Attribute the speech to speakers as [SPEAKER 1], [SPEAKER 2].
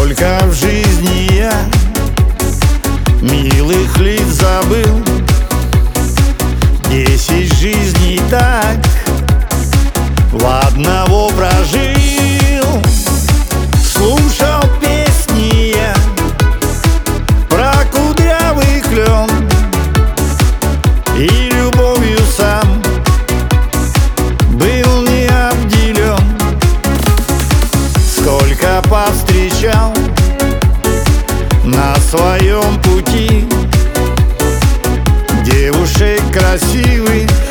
[SPEAKER 1] Сколько в жизни я милых лиц забыл, 10 жизней так в одного прожил. Слушал песни я про кудрявый клен и любовью сам был не обделен. Сколько повстречал на своем пути девушек красивых